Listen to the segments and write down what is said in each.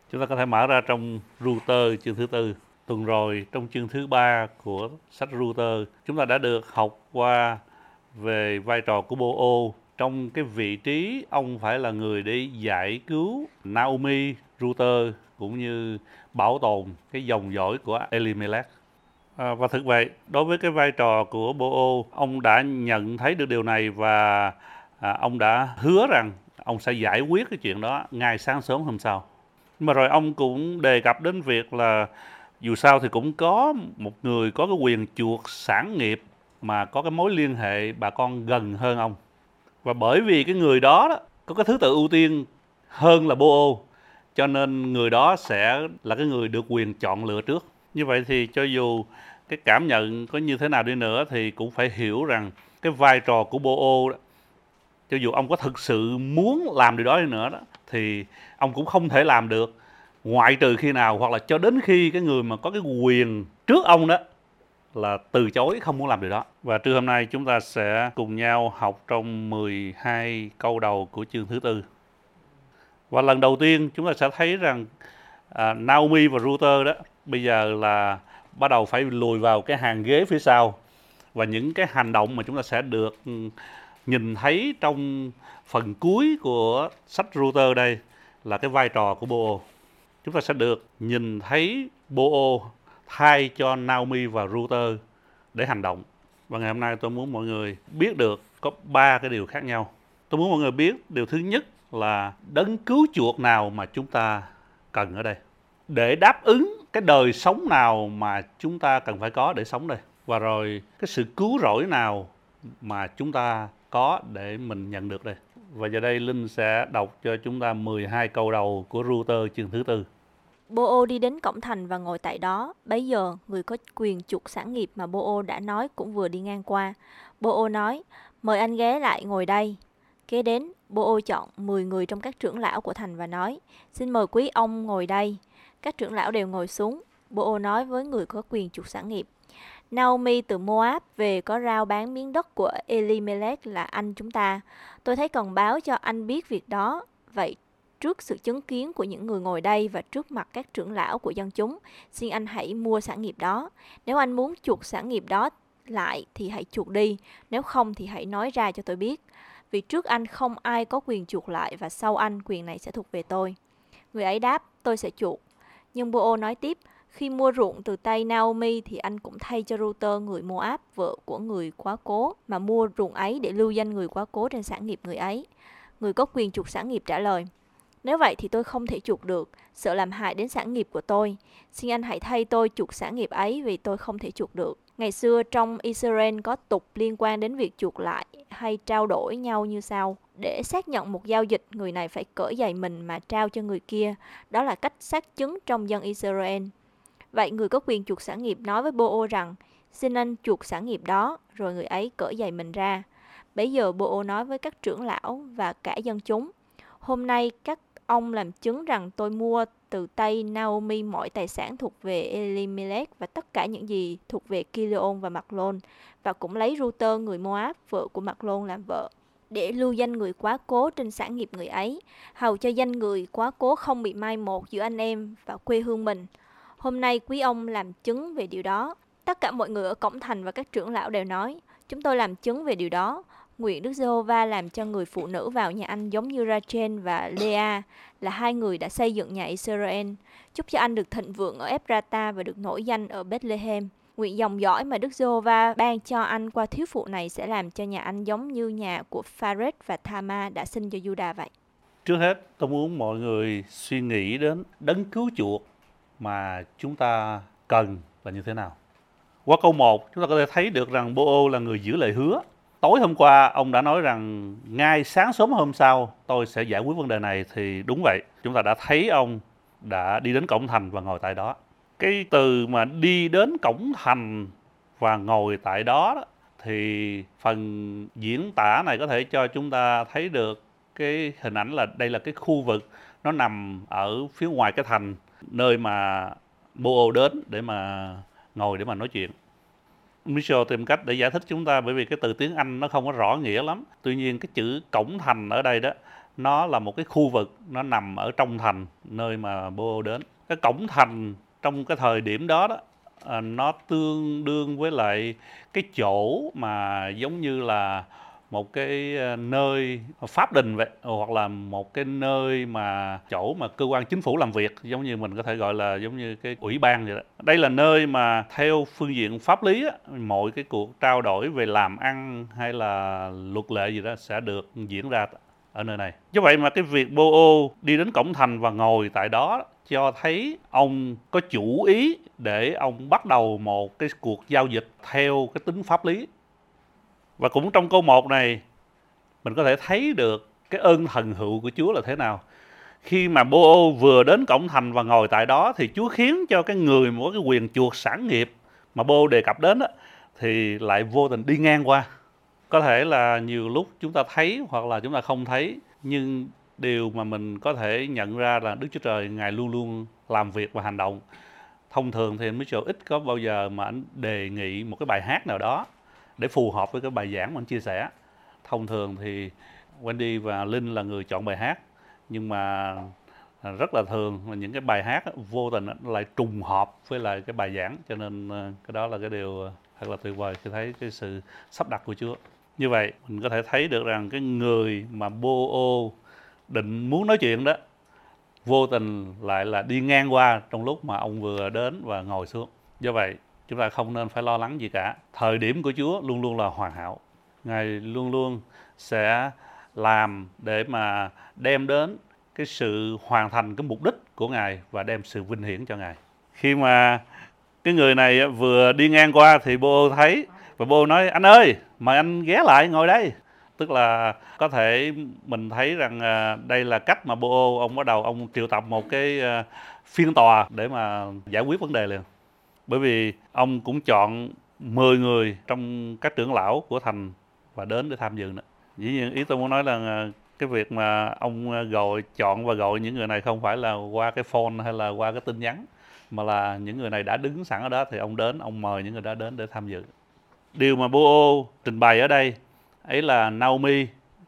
Chúng ta có thể mở ra trong router chương thứ tư. Tuần rồi trong chương thứ ba của sách router, chúng ta đã được học qua về vai trò của Bo-ô. Trong cái vị trí ông phải là người để giải cứu Naomi, Router cũng như bảo tồn cái dòng dõi của Elimelech. Và thực vậy, đối với cái vai trò của Bo-ô, ông đã nhận thấy được điều này và ông đã hứa rằng ông sẽ giải quyết cái chuyện đó ngay sáng sớm hôm sau. Nhưng mà rồi ông cũng đề cập đến việc là dù sao thì cũng có một người có cái quyền chuộc sản nghiệp mà có cái mối liên hệ bà con gần hơn ông. Và bởi vì cái người đó, có cái thứ tự ưu tiên hơn là Bo-ô, cho nên người đó sẽ là cái người được quyền chọn lựa trước. Như vậy thì cho dù cái cảm nhận có như thế nào đi nữa thì cũng phải hiểu rằng cái vai trò của Bo-ô, cho dù ông có thực sự muốn làm điều đó đi nữa thì ông cũng không thể làm được, ngoại trừ khi nào hoặc là cho đến khi cái người mà có cái quyền trước ông đó là từ chối không muốn làm điều đó. Và trưa hôm nay chúng ta sẽ cùng nhau học trong 12 câu đầu của chương thứ tư. Và lần đầu tiên chúng ta sẽ thấy rằng Naomi và Router đó bây giờ là bắt đầu phải lùi vào cái hàng ghế phía sau. Và những cái hành động mà chúng ta sẽ được nhìn thấy trong phần cuối của sách Router đây là cái vai trò của Bo-ô. Chúng ta sẽ được nhìn thấy Bo-ô thay cho Naomi và Router để hành động. Và ngày hôm nay tôi muốn mọi người biết được có 3 cái điều khác nhau. Tôi muốn mọi người biết điều thứ nhất là đấng cứu chuộc nào mà chúng ta cần ở đây, để đáp ứng cái đời sống nào mà chúng ta cần phải có để sống đây, và rồi cái sự cứu rỗi nào mà chúng ta có để mình nhận được đây. Và giờ đây Linh sẽ đọc cho chúng ta 12 câu đầu của Router chương thứ tư. Bo-ô đi đến cổng thành và ngồi tại đó. Bấy giờ, người có quyền chuộc sản nghiệp mà Bo-ô đã nói cũng vừa đi ngang qua. Bo-ô nói, mời anh ghé lại ngồi đây. Kế đến, Bo-ô chọn 10 người trong các trưởng lão của thành và nói, xin mời quý ông ngồi đây. Các trưởng lão đều ngồi xuống. Bo-ô nói với người có quyền chuộc sản nghiệp, Naomi từ Moab về có rao bán miếng đất của Elimelech là anh chúng ta. Tôi thấy cần báo cho anh biết việc đó. Vậy trước sự chứng kiến của những người ngồi đây và trước mặt các trưởng lão của dân chúng, xin anh hãy mua sản nghiệp đó. Nếu anh muốn chuộc sản nghiệp đó lại thì hãy chuộc đi, nếu không thì hãy nói ra cho tôi biết. Vì trước anh không ai có quyền chuộc lại và sau anh quyền này sẽ thuộc về tôi. Người ấy đáp, tôi sẽ chuộc. Nhưng Bo-ô nói tiếp, khi mua ruộng từ tay Naomi thì anh cũng thay cho Router người Moab, vợ của người quá cố, mà mua ruộng ấy để lưu danh người quá cố trên sản nghiệp người ấy. Người có quyền chuộc sản nghiệp trả lời, nếu vậy thì tôi không thể chuộc được, sợ làm hại đến sản nghiệp của tôi. Xin anh hãy thay tôi chuộc sản nghiệp ấy vì tôi không thể chuộc được. Ngày xưa trong Israel có tục liên quan đến việc chuộc lại hay trao đổi nhau như sau. Để xác nhận một giao dịch, người này phải cởi giày mình mà trao cho người kia. Đó là cách xác chứng trong dân Israel. Vậy người có quyền chuộc sản nghiệp nói với Bo-ô rằng, xin anh chuộc sản nghiệp đó, rồi người ấy cởi giày mình ra. Bấy giờ Bo-ô nói với các trưởng lão và cả dân chúng, hôm nay các ông làm chứng rằng tôi mua từ tay Naomi mọi tài sản thuộc về Elimelech và tất cả những gì thuộc về Kileon và Maclôn, và cũng lấy Router người Moab, vợ của Maclôn làm vợ, để lưu danh người quá cố trên sản nghiệp người ấy, hầu cho danh người quá cố không bị mai một giữa anh em và quê hương mình. Hôm nay quý ông làm chứng về điều đó. Tất cả mọi người ở cổng thành và các trưởng lão đều nói, chúng tôi làm chứng về điều đó. Nguyện Đức Giê-hô-va làm cho người phụ nữ vào nhà anh giống như Rachel và Lea, là hai người đã xây dựng nhà Israel. Chúc cho anh được thịnh vượng ở Ephrata và được nổi danh ở Bethlehem. Nguyện dòng dõi mà Đức Giê-hô-va ban cho anh qua thiếu phụ này sẽ làm cho nhà anh giống như nhà của Phares và Thama đã sinh cho Juda vậy. Trước hết tôi muốn mọi người suy nghĩ đến đấng cứu chuộc mà chúng ta cần là như thế nào. Qua câu 1 chúng ta có thể thấy được rằng Bo-ô là người giữ lời hứa. Tối hôm qua ông đã nói rằng ngay sáng sớm hôm sau tôi sẽ giải quyết vấn đề này, thì đúng vậy. Chúng ta đã thấy ông đã đi đến cổng thành và ngồi tại đó. Cái từ mà đi đến cổng thành và ngồi tại đó, thì phần diễn tả này có thể cho chúng ta thấy được cái hình ảnh là đây là cái khu vực nó nằm ở phía ngoài cái thành, nơi mà Bo-ô đến để mà ngồi để mà nói chuyện. Michel tìm cách để giải thích chúng ta, bởi vì cái từ tiếng Anh nó không có rõ nghĩa lắm. Tuy nhiên cái chữ cổng thành ở đây đó nó là một cái khu vực nó nằm ở trong thành nơi mà Bô-ô đến. Cái cổng thành trong cái thời điểm đó nó tương đương với lại cái chỗ mà giống như là một cái nơi pháp đình vậy, hoặc là một cái nơi mà chỗ mà cơ quan chính phủ làm việc, giống như mình có thể gọi là giống như cái ủy ban vậy đó. Đây là nơi mà theo phương diện pháp lý mọi cái cuộc trao đổi về làm ăn hay là luật lệ gì đó sẽ được diễn ra ở nơi này. Như vậy mà cái việc Bô-ô đi đến cổng thành và ngồi tại đó cho thấy ông có chủ ý để ông bắt đầu một cái cuộc giao dịch theo cái tính pháp lý. Và cũng trong câu 1 này mình có thể thấy được cái ơn thần hữu của Chúa là thế nào. Khi mà Bô-ô vừa đến cổng thành và ngồi tại đó thì Chúa khiến cho cái người có cái quyền chuộc sản nghiệp mà Bô-ô đề cập đến thì lại vô tình đi ngang qua. Có thể là nhiều lúc chúng ta thấy hoặc là chúng ta không thấy, nhưng điều mà mình có thể nhận ra là Đức Chúa Trời Ngài luôn luôn làm việc và hành động. Thông thường thì anh Mitchell ít có bao giờ mà anh đề nghị một cái bài hát nào đó để phù hợp với cái bài giảng mà anh chia sẻ. Thông thường thì Wendy và Linh là người chọn bài hát, nhưng mà rất là thường là những cái bài hát vô tình lại trùng hợp với lại cái bài giảng, cho nên cái đó là cái điều thật là tuyệt vời khi thấy cái sự sắp đặt của Chúa. Như vậy mình có thể thấy được rằng cái người mà Bô-ô định muốn nói chuyện đó vô tình lại là đi ngang qua trong lúc mà ông vừa đến và ngồi xuống. Do vậy chúng ta không nên phải lo lắng gì cả. Thời điểm của Chúa luôn luôn là hoàn hảo. Ngài luôn luôn sẽ làm để mà đem đến cái sự hoàn thành cái mục đích của Ngài và đem sự vinh hiển cho Ngài. Khi mà cái người này vừa đi ngang qua thì Bô thấy, và Bô nói: anh ơi, mời anh ghé lại ngồi đây. Tức là có thể mình thấy rằng đây là cách mà Bô ông bắt đầu ông triệu tập một cái phiên tòa để mà giải quyết vấn đề liền. Bởi vì ông cũng chọn 10 người trong các trưởng lão của thành và đến để tham dự nữa. Dĩ nhiên ý tôi muốn nói là cái việc mà ông chọn và gọi những người này không phải là qua cái phone hay là qua cái tin nhắn, mà là những người này đã đứng sẵn ở đó thì ông đến, ông mời những người đó đến để tham dự. Điều mà Bô trình bày ở đây ấy là Naomi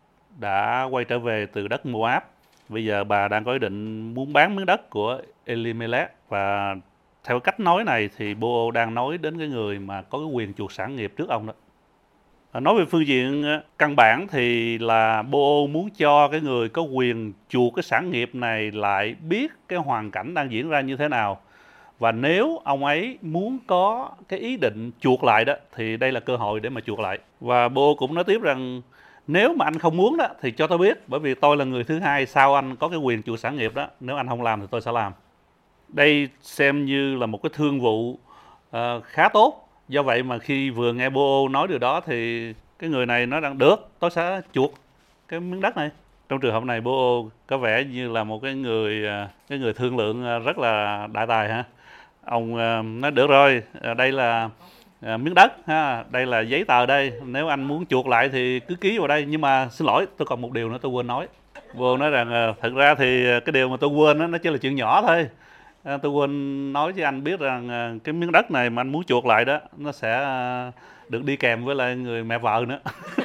đã quay trở về từ đất Moab. Bây giờ bà đang có ý định muốn bán miếng đất của Elimelech, và theo cách nói này thì Bô đang nói đến cái người mà có cái quyền chuộc sản nghiệp trước ông đó. Nói về phương diện căn bản thì là Bô muốn cho cái người có quyền chuộc cái sản nghiệp này lại biết cái hoàn cảnh đang diễn ra như thế nào. Và nếu ông ấy muốn có cái ý định chuộc lại đó thì đây là cơ hội để mà chuộc lại. Và Bô cũng nói tiếp rằng nếu mà anh không muốn đó thì cho tôi biết, bởi vì tôi là người thứ hai sau anh có cái quyền chuộc sản nghiệp đó. Nếu anh không làm thì tôi sẽ làm. Đây xem như là một cái thương vụ khá tốt. Do vậy mà khi vừa nghe Bô nói điều đó thì cái người này nói rằng được, tôi sẽ chuộc cái miếng đất này. Trong trường hợp này Bô có vẻ như là một cái người thương lượng rất là đại tài ha. Ông nói được rồi, đây là miếng đất ha, đây là giấy tờ đây, nếu anh muốn chuộc lại thì cứ ký vào đây, nhưng mà xin lỗi, tôi còn một điều nữa tôi quên nói. Bô nói rằng thật ra thì cái điều mà tôi quên đó, nó chỉ là chuyện nhỏ thôi. Tôi quên nói với anh biết rằng cái miếng đất này mà anh muốn chuộc lại đó, nó sẽ được đi kèm với lại người mẹ vợ nữa.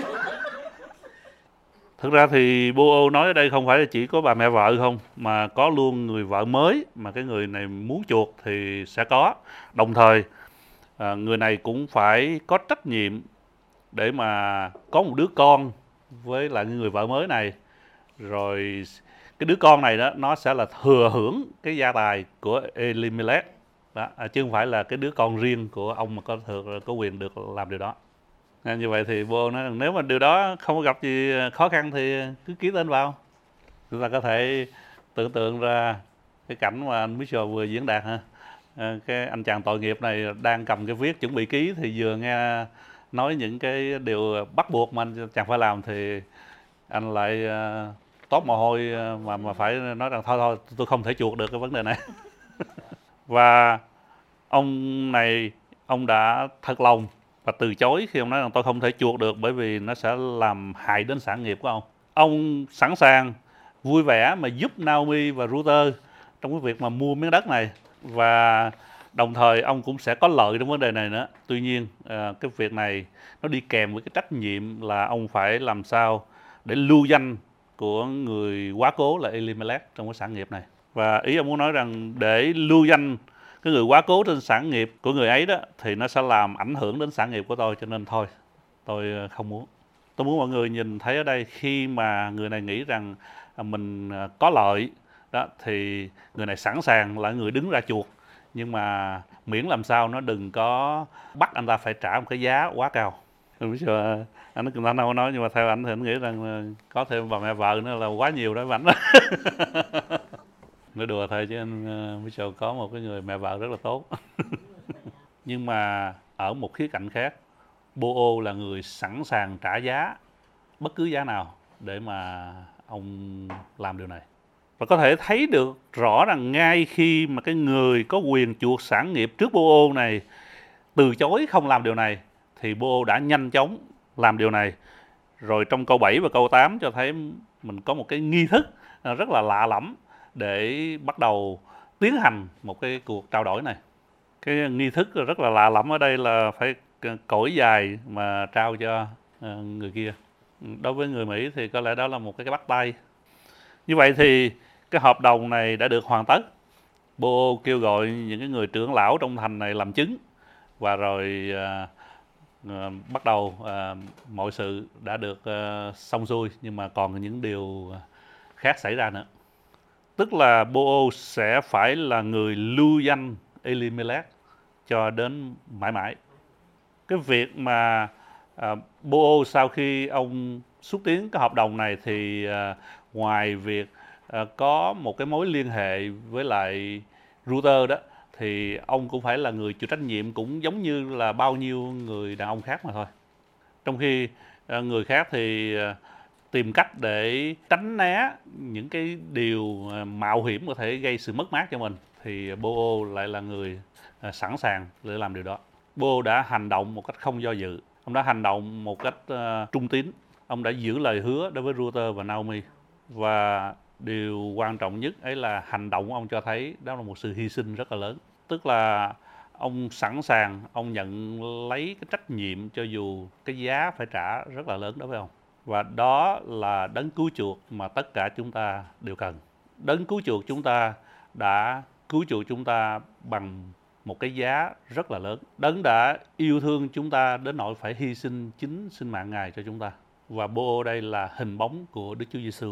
Thực ra thì Bô nói ở đây không phải là chỉ có bà mẹ vợ không, mà có luôn người vợ mới mà cái người này muốn chuộc thì sẽ có. Đồng thời người này cũng phải có trách nhiệm để mà có một đứa con với lại người vợ mới này. Rồi cái đứa con này đó nó sẽ là thừa hưởng cái gia tài của Elimelech đó, chứ không phải là cái đứa con riêng của ông mà có quyền được làm điều đó. Như vậy thì Bô nói rằng nếu mà điều đó không có gặp gì khó khăn thì cứ ký tên vào. Chúng ta có thể tưởng tượng ra cái cảnh mà anh Mitchell vừa diễn đạt ha. Cái anh chàng tội nghiệp này đang cầm cái viết chuẩn bị ký thì vừa nghe nói những cái điều bắt buộc mà anh chàng phải làm thì anh lại toát mồ hôi mà phải nói rằng thôi tôi không thể chuộc được cái vấn đề này. Và ông này ông đã thật lòng và từ chối khi ông nói rằng tôi không thể chuộc được bởi vì nó sẽ làm hại đến sản nghiệp của ông. Ông sẵn sàng vui vẻ mà giúp Naomi và Ruther trong cái việc mà mua miếng đất này, và đồng thời ông cũng sẽ có lợi trong vấn đề này nữa. Tuy nhiên cái việc này nó đi kèm với cái trách nhiệm là ông phải làm sao để lưu danh của người quá cố là Elimelech trong cái sản nghiệp này. Và ý ông muốn nói rằng để lưu danh cái người quá cố trên sản nghiệp của người ấy đó thì nó sẽ làm ảnh hưởng đến sản nghiệp của tôi, cho nên thôi tôi không muốn. Tôi muốn mọi người nhìn thấy ở đây khi mà người này nghĩ rằng mình có lợi đó thì người này sẵn sàng là người đứng ra chuộc, nhưng mà miễn làm sao nó đừng có bắt anh ta phải trả một cái giá quá cao. Bây giờ anh ta đâu nói, nhưng mà theo anh thì anh nghĩ rằng có thêm bà mẹ vợ nữa là quá nhiều đối với ảnh đó. Nói đùa thôi chứ anh Mitchell có một cái người mẹ vợ rất là tốt. Nhưng mà ở một khía cạnh khác, Bo là người sẵn sàng trả giá bất cứ giá nào để mà ông làm điều này. Và có thể thấy được rõ rằng ngay khi mà cái người có quyền chuộc sản nghiệp trước Bo này từ chối không làm điều này, thì Bo đã nhanh chóng làm điều này. Rồi trong câu 7 và câu 8 cho thấy mình có một cái nghi thức rất là lạ lẫm để bắt đầu tiến hành một cái cuộc trao đổi này. Cái nghi thức rất là lạ lẫm ở đây là phải cõi dài mà trao cho người kia. Đối với người Mỹ thì có lẽ đó là một cái bắt tay. Như vậy thì cái hợp đồng này đã được hoàn tất. Bo kêu gọi những cái người trưởng lão trong thành này làm chứng, và rồi bắt đầu mọi sự đã được xong xuôi, nhưng mà còn những điều khác xảy ra nữa. Tức là Bo sẽ phải là người lưu danh Elimelech cho đến mãi mãi. Cái việc mà Bo sau khi ông xúc tiến cái hợp đồng này thì ngoài việc có một cái mối liên hệ với lại Reuters đó, thì ông cũng phải là người chịu trách nhiệm, cũng giống như là bao nhiêu người đàn ông khác mà thôi. Trong khi người khác thì tìm cách để tránh né những cái điều mạo hiểm có thể gây sự mất mát cho mình, thì Bo lại là người sẵn sàng để làm điều đó. Bo đã hành động một cách không do dự, ông đã hành động một cách trung tín, ông đã giữ lời hứa đối với Reuters và Naomi. Và điều quan trọng nhất ấy là hành động của ông cho thấy đó là một sự hy sinh rất là lớn. Tức là ông sẵn sàng, ông nhận lấy cái trách nhiệm cho dù cái giá phải trả rất là lớn đối với ông. Và đó là đấng cứu chuộc mà tất cả chúng ta đều cần. Đấng cứu chuộc chúng ta đã cứu chuộc chúng ta bằng một cái giá rất là lớn. Đấng đã yêu thương chúng ta đến nỗi phải hy sinh chính sinh mạng Ngài cho chúng ta. Và Bo đây là hình bóng của Đức Chúa Giêsu.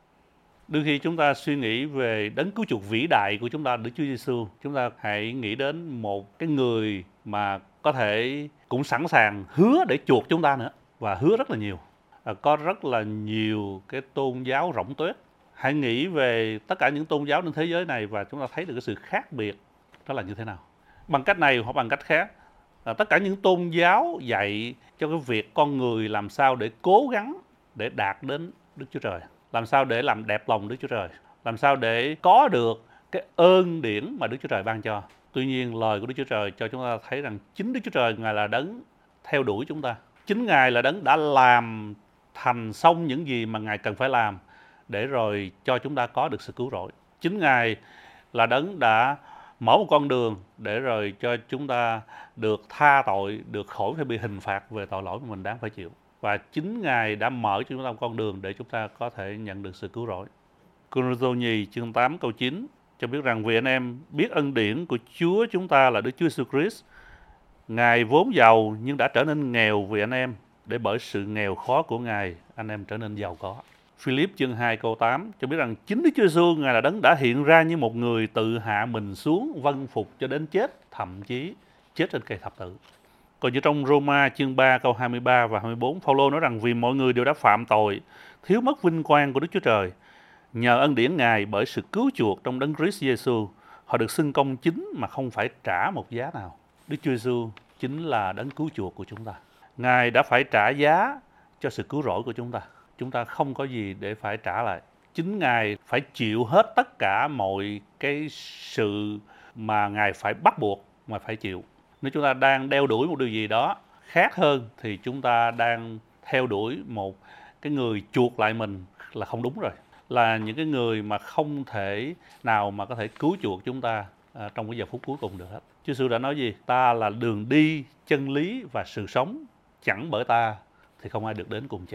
Đôi khi chúng ta suy nghĩ về đấng cứu chuộc vĩ đại của chúng ta, Đức Chúa Giêsu, chúng ta hãy nghĩ đến một cái người mà có thể cũng sẵn sàng hứa để chuộc chúng ta nữa, và hứa rất là nhiều. Có rất là nhiều cái tôn giáo rỗng tuếch. Hãy nghĩ về tất cả những tôn giáo trên thế giới này và chúng ta thấy được cái sự khác biệt đó là như thế nào. Bằng cách này hoặc bằng cách khác, tất cả những tôn giáo dạy cho cái việc con người làm sao để cố gắng để đạt đến Đức Chúa Trời, làm sao để làm đẹp lòng Đức Chúa Trời, làm sao để có được cái ơn điển mà Đức Chúa Trời ban cho. Tuy nhiên lời của Đức Chúa Trời cho chúng ta thấy rằng chính Đức Chúa Trời Ngài là đấng theo đuổi chúng ta. Chính Ngài là đấng đã làm thành xong những gì mà Ngài cần phải làm để rồi cho chúng ta có được sự cứu rỗi. Chính Ngài là đấng đã mở một con đường để rồi cho chúng ta được tha tội, được khỏi phải bị hình phạt về tội lỗi mà mình đáng phải chịu. Và chính Ngài đã mở cho chúng ta một con đường để chúng ta có thể nhận được sự cứu rỗi. Cô-rinh-tô nhì chương 8 câu 9 cho biết rằng vì anh em biết ân điển của Chúa chúng ta là Đức Chúa Jesus Christ, Ngài vốn giàu nhưng đã trở nên nghèo vì anh em, để bởi sự nghèo khó của Ngài anh em trở nên giàu có. Philip chương 2 câu 8 cho biết rằng chính Đức Chúa Giêsu Ngài là đấng đã hiện ra như một người tự hạ mình xuống vâng phục cho đến chết, thậm chí chết trên cây thập tự. Còn như trong Roma chương 3 câu 23 và 24, Phao-lô nói rằng vì mọi người đều đã phạm tội, thiếu mất vinh quang của Đức Chúa Trời, nhờ ân điển Ngài bởi sự cứu chuộc trong đấng Christ Giêsu, họ được xưng công chính mà không phải trả một giá nào. Đức Chúa Giêsu chính là đấng cứu chuộc của chúng ta. Ngài đã phải trả giá cho sự cứu rỗi của chúng ta. Chúng ta không có gì để phải trả lại. Chính Ngài phải chịu hết tất cả mọi cái sự mà Ngài phải bắt buộc mà phải chịu. Nếu chúng ta đang đeo đuổi một điều gì đó khác hơn thì chúng ta đang theo đuổi một cái người chuộc lại mình là không đúng rồi. Là những cái người mà không thể nào mà có thể cứu chuộc chúng ta trong cái giờ phút cuối cùng được hết. Chúa Giêsu đã nói gì? Ta là đường đi, chân lý và sự sống, chẳng bởi ta thì không ai được đến cùng Cha.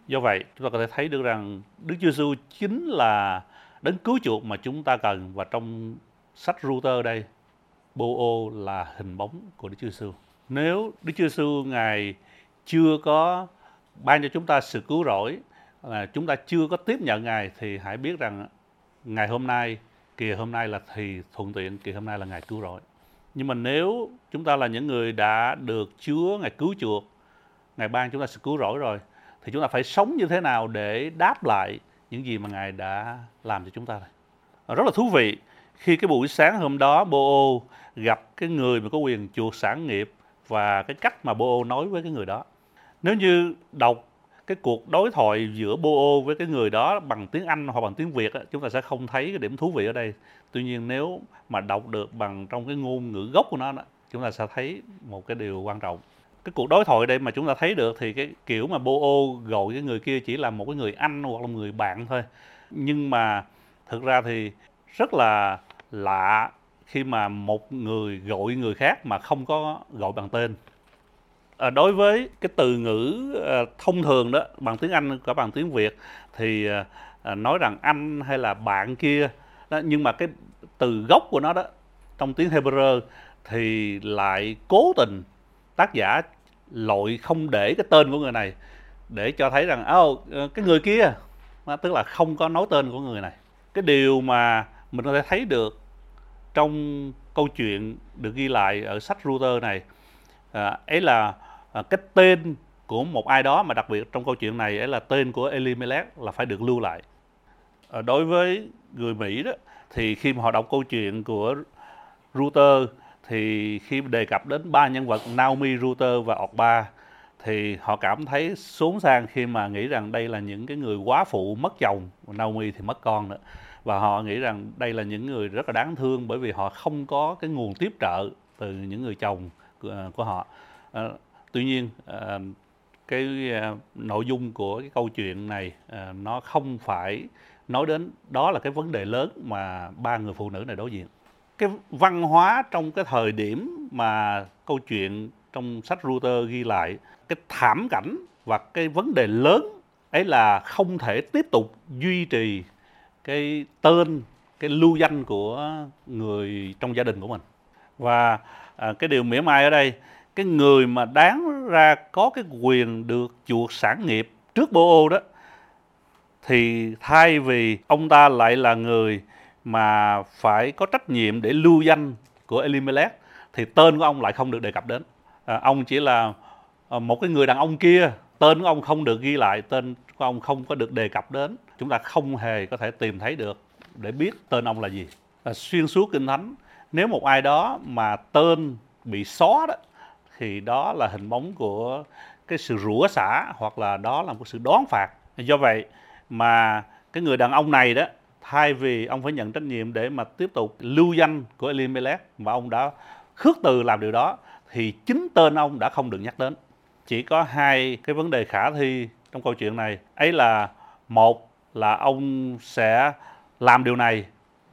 Do vậy, chúng ta có thể thấy được rằng Đức Chúa Giêsu chính là đấng cứu chuộc mà chúng ta cần, và trong sách Ruther đây, Bô-ô là hình bóng của Đức Chúa Giêsu. Nếu Đức Chúa Giêsu Ngài chưa có ban cho chúng ta sự cứu rỗi, chúng ta chưa có tiếp nhận Ngài, thì hãy biết rằng ngày hôm nay, kìa hôm nay là thì thuận tiện, kìa hôm nay là ngày cứu rỗi. Nhưng mà nếu chúng ta là những người đã được Chúa Ngài cứu chuộc, Ngài ban chúng ta sự cứu rỗi rồi, thì chúng ta phải sống như thế nào để đáp lại những gì mà Ngài đã làm cho chúng ta. Rất là thú vị khi cái buổi sáng hôm đó Bô-ô gặp cái người mà có quyền chuộc sản nghiệp, và cái cách mà Bô-ô nói với cái người đó. Nếu như đọc cái cuộc đối thoại giữa Bô-ô với cái người đó bằng tiếng Anh hoặc bằng tiếng Việt, chúng ta sẽ không thấy cái điểm thú vị ở đây. Tuy nhiên nếu mà đọc được bằng trong cái ngôn ngữ gốc của nó, chúng ta sẽ thấy một cái điều quan trọng. Cái cuộc đối thoại đây mà chúng ta thấy được thì cái kiểu mà Bô-ô gọi cái người kia chỉ là một cái người anh hoặc là một người bạn thôi. Nhưng mà thực ra thì rất là lạ khi mà một người gọi người khác mà không có gọi bằng tên. Đối với cái từ ngữ thông thường đó, bằng tiếng Anh cả bằng tiếng Việt, thì nói rằng anh hay là bạn kia đó, nhưng mà cái từ gốc của nó đó trong tiếng Hebrew thì lại cố tình tác giả lội không để cái tên của người này, để cho thấy rằng cái người kia, tức là không có nói tên của người này. Cái điều mà mình có thể thấy được trong câu chuyện được ghi lại ở sách Ruther này, ấy là cái tên của một ai đó, mà đặc biệt trong câu chuyện này ấy là tên của Elimelech là phải được lưu lại. Đối với người Mỹ đó, thì khi mà họ đọc câu chuyện của Ruther, thì khi đề cập đến ba nhân vật Naomi, Ruther và Orpah, thì họ cảm thấy xốn sang khi mà nghĩ rằng đây là những cái người quá phụ mất chồng, Naomi thì mất con nữa, và họ nghĩ rằng đây là những người rất là đáng thương, bởi vì họ không có cái nguồn tiếp trợ từ những người chồng của họ. Tuy nhiên cái nội dung của cái câu chuyện này nó không phải nói đến đó là cái vấn đề lớn mà ba người phụ nữ này đối diện. Cái văn hóa trong cái thời điểm mà câu chuyện trong sách Ruther ghi lại, cái thảm cảnh và cái vấn đề lớn ấy là không thể tiếp tục duy trì cái tên, cái lưu danh của người trong gia đình của mình. Và cái điều mỉa mai ở đây, cái người mà đáng ra có cái quyền được chuộc sản nghiệp trước Bô-ô đó, thì thay vì ông ta lại là người mà phải có trách nhiệm để lưu danh của Elimelech, thì tên của ông lại không được đề cập đến. Ông chỉ là một cái người đàn ông kia, tên của ông không được ghi lại, tên của ông không có được đề cập đến. Chúng ta không hề có thể tìm thấy được để biết tên ông là gì. Xuyên suốt Kinh Thánh, nếu một ai đó mà tên bị xóa đó, thì đó là hình bóng của cái sự rủa xả, hoặc là đó là một sự đoán phạt. Do vậy mà cái người đàn ông này đó, thay vì ông phải nhận trách nhiệm để mà tiếp tục lưu danh của Elimelech, mà ông đã khước từ làm điều đó, thì chính tên ông đã không được nhắc đến. Chỉ có hai cái vấn đề khả thi trong câu chuyện này, ấy là một là ông sẽ làm điều này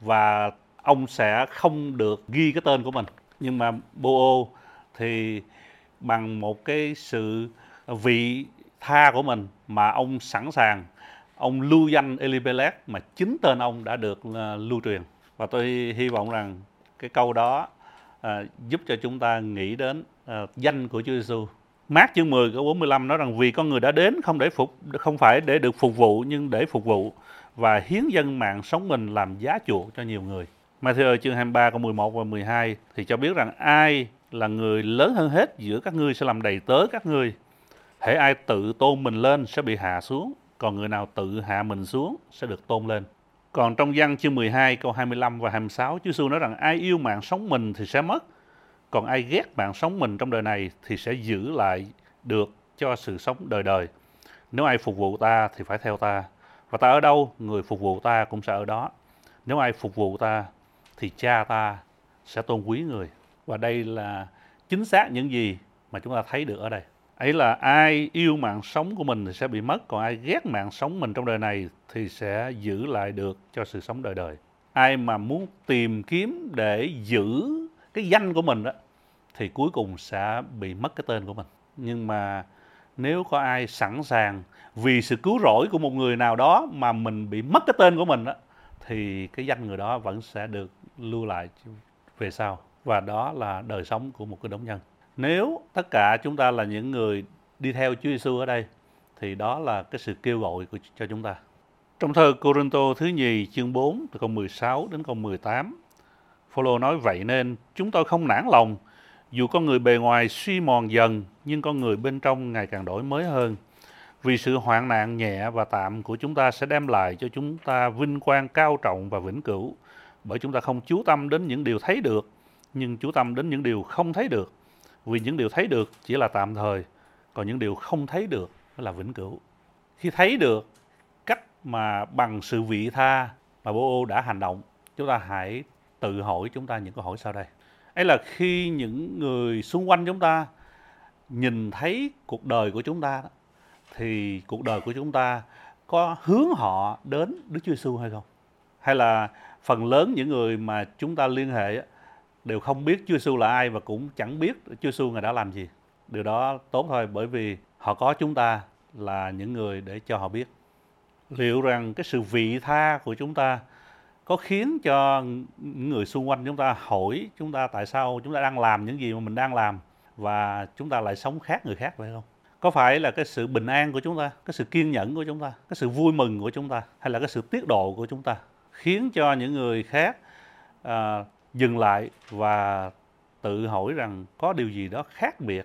và ông sẽ không được ghi cái tên của mình. Nhưng mà Bô-ô thì bằng một cái sự vị tha của mình mà ông sẵn sàng ông lưu danh Elimelech, mà chính tên ông đã được lưu truyền. Và tôi hy vọng rằng cái câu đó giúp cho chúng ta nghĩ đến danh của Chúa Giêsu. Mác chương 10 câu 45 nói rằng vì con người đã đến không phải để được phục vụ, nhưng để phục vụ và hiến dâng mạng sống mình làm giá chuộc cho nhiều người. Matthew chương 23 câu 11 và 12 thì cho biết rằng ai là người lớn hơn hết giữa các ngươi sẽ làm đầy tớ các ngươi. Hễ ai tự tôn mình lên sẽ bị hạ xuống, còn người nào tự hạ mình xuống sẽ được tôn lên. Còn trong Giăng chương 12 câu 25 và 26, Chúa Giêsu nói rằng ai yêu mạng sống mình thì sẽ mất, còn ai ghét mạng sống mình trong đời này thì sẽ giữ lại được cho sự sống đời đời. Nếu ai phục vụ ta thì phải theo ta, và ta ở đâu, người phục vụ ta cũng sẽ ở đó. Nếu ai phục vụ ta thì cha ta sẽ tôn quý người. Và đây là chính xác những gì mà chúng ta thấy được ở đây. Ấy là ai yêu mạng sống của mình thì sẽ bị mất, còn ai ghét mạng sống mình trong đời này thì sẽ giữ lại được cho sự sống đời đời. Ai mà muốn tìm kiếm để giữ cái danh của mình đó, thì cuối cùng sẽ bị mất cái tên của mình. Nhưng mà Nếu có ai sẵn sàng vì sự cứu rỗi của một người nào đó mà mình bị mất cái tên của mình đó, thì cái danh người đó vẫn sẽ được lưu lại về sau. Và đó là đời sống của một cái đống nhân. Nếu tất cả chúng ta là những người đi theo Chúa Giêsu ở đây, thì đó là cái sự kêu gọi cho chúng ta. Trong thơ Cô-rinh-tô thứ nhì chương 4 từ câu 16 đến câu 18, Phô-lô nói: vậy nên chúng tôi không nản lòng, dù con người bề ngoài suy mòn dần, nhưng con người bên trong ngày càng đổi mới hơn. Vì sự hoạn nạn nhẹ và tạm của chúng ta sẽ đem lại cho chúng ta vinh quang cao trọng và vĩnh cửu, bởi chúng ta không chú tâm đến những điều thấy được, nhưng chú tâm đến những điều không thấy được. Vì những điều thấy được chỉ là tạm thời, còn những điều không thấy được mới là vĩnh cửu. Khi thấy được cách mà bằng sự vị tha mà Bô-ô đã hành động, chúng ta hãy tự hỏi chúng ta những câu hỏi sau đây. Ấy là khi những người xung quanh chúng ta nhìn thấy cuộc đời của chúng ta, thì cuộc đời của chúng ta có hướng họ đến Đức Chúa Giêsu hay không? Hay là phần lớn những người mà chúng ta liên hệ đều không biết Chúa Giêsu là ai và cũng chẳng biết Chúa Giêsu Ngài đã làm gì. Điều đó tốt thôi, bởi vì họ có chúng ta là những người để cho họ biết. Liệu rằng cái sự vị tha của chúng ta có khiến cho những người xung quanh chúng ta hỏi chúng ta tại sao chúng ta đang làm những gì mà mình đang làm và chúng ta lại sống khác người khác phải không? Có phải là cái sự bình an của chúng ta, cái sự kiên nhẫn của chúng ta, cái sự vui mừng của chúng ta, hay là cái sự tiết độ của chúng ta khiến cho những người khác dừng lại và tự hỏi rằng có điều gì đó khác biệt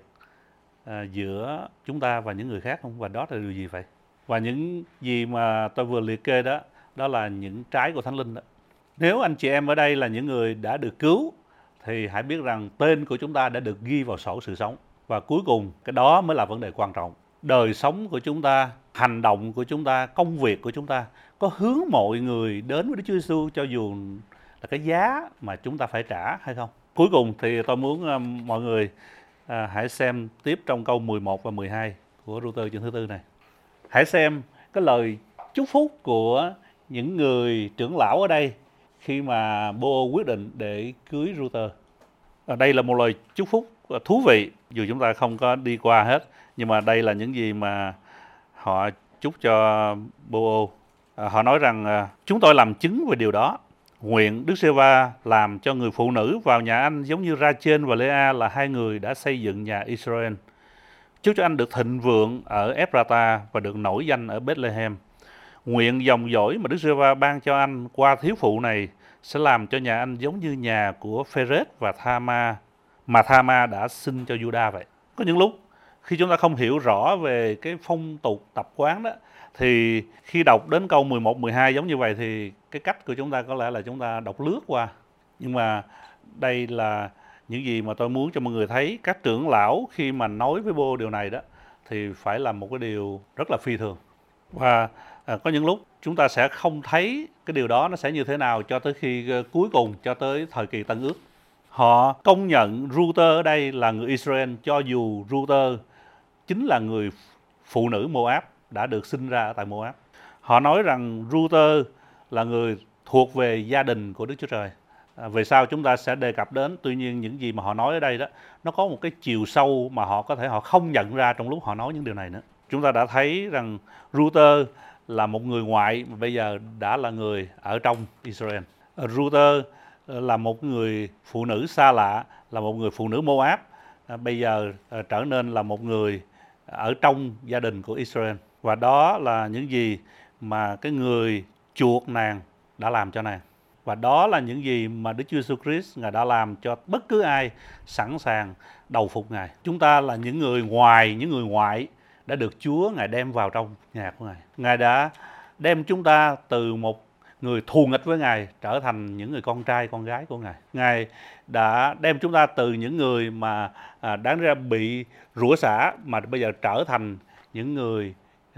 giữa chúng ta và những người khác không? Và đó là điều gì vậy? Và những gì mà tôi vừa liệt kê đó, đó là những trái của Thánh Linh đó. Nếu anh chị em ở đây là những người đã được cứu, thì hãy biết rằng tên của chúng ta đã được ghi vào sổ sự sống. Và cuối cùng, cái đó mới là vấn đề quan trọng. Đời sống của chúng ta, hành động của chúng ta, công việc của chúng ta có hướng mọi người đến với Đức Chúa Giêsu cho dù là cái giá mà chúng ta phải trả hay không? Cuối cùng thì tôi muốn mọi người hãy xem tiếp trong câu 11 và 12 của Ruther chương thứ tư này. Hãy xem cái lời chúc phúc của những người trưởng lão ở đây khi mà Bô quyết định để cưới Ruther. Đây là một lời chúc phúc thú vị, dù chúng ta không có đi qua hết, nhưng mà đây là những gì mà họ chúc cho Bô. Họ nói rằng chúng tôi làm chứng về điều đó. Nguyện Đức Giê-hô-va làm cho người phụ nữ vào nhà anh giống như Ra-chên và Lê-a là hai người đã xây dựng nhà Israel. Chúc cho anh được thịnh vượng ở Ephrata và được nổi danh ở Bethlehem. Nguyện dòng dõi mà Đức Giê-hô-va ban cho anh qua thiếu phụ này sẽ làm cho nhà anh giống như nhà của Phê-rết và Tha-ma mà Tha-ma đã sinh cho Giu-đa vậy. Có những lúc khi chúng ta không hiểu rõ về cái phong tục tập quán đó, thì khi đọc đến câu 11, 12 giống như vậy thì cái cách của chúng ta có lẽ là chúng ta đọc lướt qua. Nhưng mà đây là những gì mà tôi muốn cho mọi người thấy. Các trưởng lão khi mà nói với Bô điều này đó thì phải là một cái điều rất là phi thường. Và có những lúc chúng ta sẽ không thấy cái điều đó nó sẽ như thế nào cho tới khi cuối cùng, cho tới thời kỳ Tân Ước. Họ công nhận Ruther ở đây là người Israel cho dù Ruther chính là người phụ nữ Moab đã được sinh ra tại Moab. Họ nói rằng Ruther là người thuộc về gia đình của Đức Chúa Trời. Về sau chúng ta sẽ đề cập đến. Tuy nhiên những gì mà họ nói ở đây đó, nó có một cái chiều sâu mà họ có thể họ không nhận ra trong lúc họ nói những điều này nữa. Chúng ta đã thấy rằng Ruther là một người ngoại mà bây giờ đã là người ở trong Israel. Ruther là một người phụ nữ xa lạ, là một người phụ nữ Moab, bây giờ trở nên là một người ở trong gia đình của Israel. Và đó là những gì mà cái người chuộc nàng đã làm cho nàng. Và đó là những gì mà Đức Chúa Jesus Christ Ngài đã làm cho bất cứ ai sẵn sàng đầu phục Ngài. Chúng ta là những người ngoài, những người ngoại đã được Chúa Ngài đem vào trong nhà của Ngài. Ngài đã đem chúng ta từ một người thù nghịch với Ngài trở thành những người con trai, con gái của Ngài. Ngài đã đem chúng ta từ những người mà đáng ra bị rủa xả mà bây giờ trở thành những người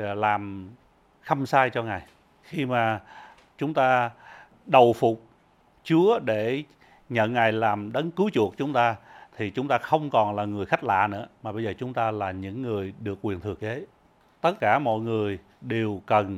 làm khâm sai cho Ngài. Khi mà chúng ta đầu phục Chúa để nhận Ngài làm đấng cứu chuộc chúng ta, thì chúng ta không còn là người khách lạ nữa, mà bây giờ chúng ta là những người được quyền thừa kế. Tất cả mọi người đều cần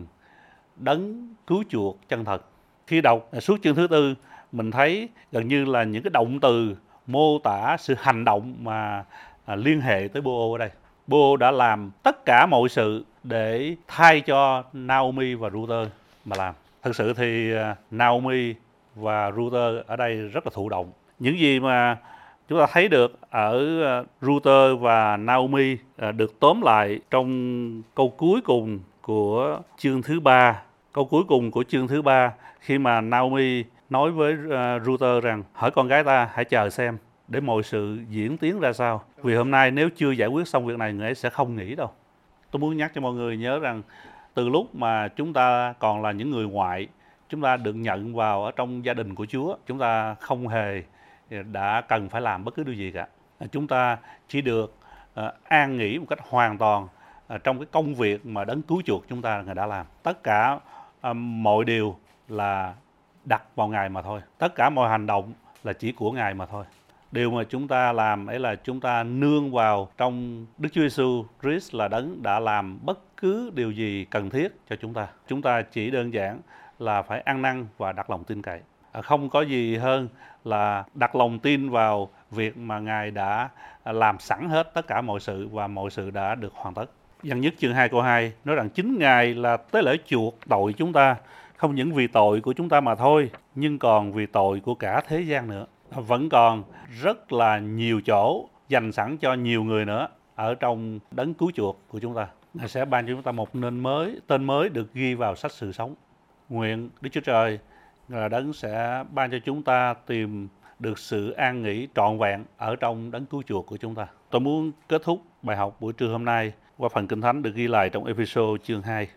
đấng cứu chuộc chân thật. Khi đọc suốt chương thứ tư, mình thấy gần như là những cái động từ mô tả sự hành động mà liên hệ tới Bô-ô ở đây. Boaz đã làm tất cả mọi sự để thay cho Naomi và Ruther mà làm. Thực sự thì Naomi và Ruther ở đây rất là thụ động. Những gì mà chúng ta thấy được ở Ruther và Naomi được tóm lại trong câu cuối cùng của chương thứ 3. Câu cuối cùng của chương thứ 3 khi mà Naomi nói với Ruther rằng hỏi con gái ta hãy chờ xem để mọi sự diễn tiến ra sao. Vì hôm nay nếu chưa giải quyết xong việc này, người ấy sẽ không nghỉ đâu. Tôi muốn nhắc cho mọi người nhớ rằng từ lúc mà chúng ta còn là những người ngoại, chúng ta được nhận vào ở trong gia đình của Chúa, chúng ta không hề đã cần phải làm bất cứ điều gì cả. Chúng ta chỉ được an nghỉ một cách hoàn toàn trong cái công việc mà Đấng cứu chuộc chúng ta Ngài đã làm. Tất cả mọi điều là đặt vào Ngài mà thôi. Tất cả mọi hành động là chỉ của Ngài mà thôi. Điều mà chúng ta làm ấy là chúng ta nương vào trong Đức Chúa Giêsu Christ là Đấng đã làm bất cứ điều gì cần thiết cho chúng ta. Chúng ta chỉ đơn giản là phải ăn năn và đặt lòng tin cậy. Không có gì hơn là đặt lòng tin vào việc mà Ngài đã làm sẵn hết tất cả mọi sự và mọi sự đã được hoàn tất. Giăng nhất chương 2 câu 2 nói rằng chính Ngài là tế lễ chuộc tội chúng ta, không những vì tội của chúng ta mà thôi, nhưng còn vì tội của cả thế gian nữa. Vẫn còn rất là nhiều chỗ dành sẵn cho nhiều người nữa ở trong Đấng cứu chuộc của chúng ta. Ngài sẽ ban cho chúng ta một tên mới được ghi vào sách sự sống. Nguyện Đức Chúa Trời là Đấng sẽ ban cho chúng ta tìm được sự an nghỉ trọn vẹn ở trong Đấng cứu chuộc của chúng ta. Tôi muốn kết thúc bài học buổi trưa hôm nay qua phần Kinh Thánh được ghi lại trong Ê-phê-sô chương 2.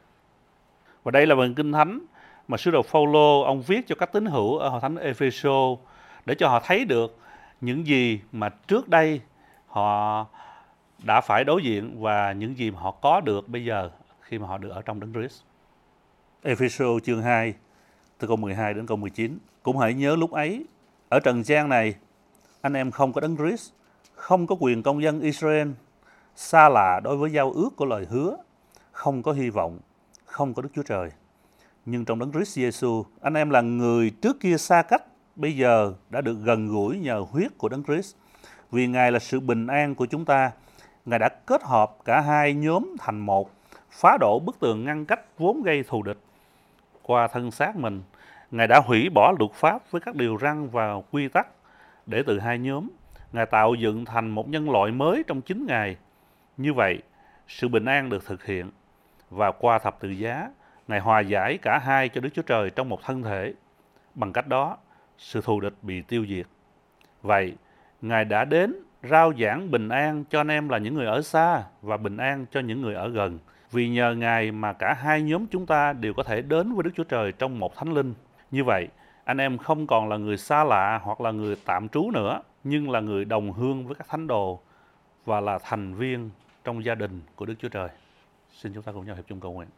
Và đây là phần Kinh Thánh mà sứ đồ Phao-lô ông viết cho các tín hữu ở hội thánh Ê-phê-sô để cho họ thấy được những gì mà trước đây họ đã phải đối diện và những gì mà họ có được bây giờ khi mà họ được ở trong Đấng Christ. Ê-phê-sô chương 2 từ câu 12 đến câu 19. Cũng hãy nhớ lúc ấy, ở trần gian này, anh em không có Đấng Christ, không có quyền công dân Israel, xa lạ đối với giao ước của lời hứa, không có hy vọng, không có Đức Chúa Trời. Nhưng trong Đấng Christ Giêsu, anh em là người trước kia xa cách, bây giờ đã được gần gũi nhờ huyết của Đấng Christ. Vì Ngài là sự bình an của chúng ta, Ngài đã kết hợp cả hai nhóm thành một, phá đổ bức tường ngăn cách vốn gây thù địch. Qua thân xác mình, Ngài đã hủy bỏ luật pháp với các điều răn và quy tắc để từ hai nhóm, Ngài tạo dựng thành một nhân loại mới trong chính Ngài. Như vậy, sự bình an được thực hiện và qua thập tự giá, Ngài hòa giải cả hai cho Đức Chúa Trời trong một thân thể. Bằng cách đó, sự thù địch bị tiêu diệt. Vậy, Ngài đã đến rao giảng bình an cho anh em là những người ở xa và bình an cho những người ở gần. Vì nhờ Ngài mà cả hai nhóm chúng ta đều có thể đến với Đức Chúa Trời trong một thánh linh. Như vậy, anh em không còn là người xa lạ hoặc là người tạm trú nữa, nhưng là người đồng hương với các thánh đồ và là thành viên trong gia đình của Đức Chúa Trời. Xin chúng ta cùng nhau hiệp chung cầu nguyện.